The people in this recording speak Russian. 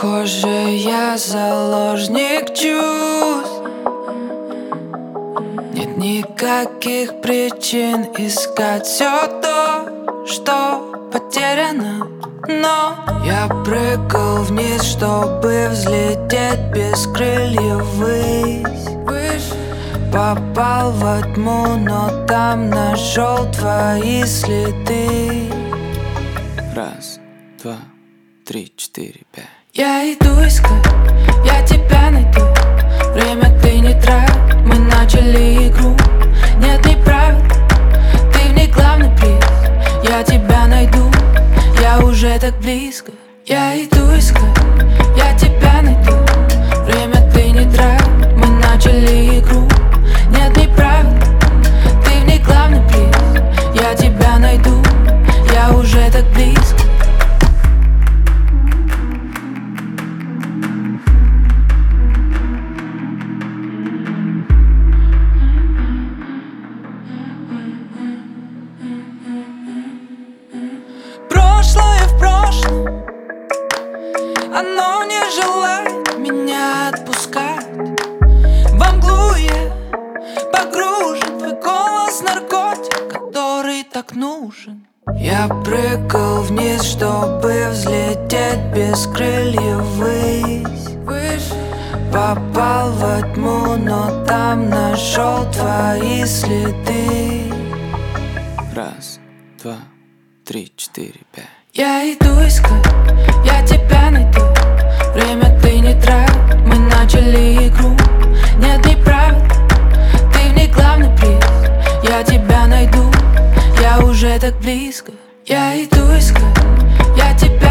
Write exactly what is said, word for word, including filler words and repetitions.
Похоже, я заложник чувств. Нет никаких причин искать все то, что потеряно. Но я прыгал вниз, чтобы взлететь без крыльев ввысь. Попал во тьму, но там нашел твои следы. Раз, два, три, четыре, пять. Я иду искать, я тебя найду. Время ты не трать, мы начали игру. Нет ни правил, ты в ней главный приз. Я тебя найду, я уже так близко. Я иду искать, я тебя найду. Время ты не трать, мы начали игру. Нет ни правил, ты в ней главный приз. Я тебя найду, я уже так близко. Прошлое в прошлом, оно не желает меня отпускать. Во мглу я погружен, твой голос наркотик, который так нужен. Я прыгал вниз, чтобы взлететь без крыльев ввысь. Попал во тьму, но там нашел твои следы. Раз, два, три, четыре, пять. Я иду искать, я тебя найду. Время ты не трать, мы начали игру. Нет ни правил, ты в ней главный приз. Я тебя найду, я уже так близко. Я иду искать, я тебя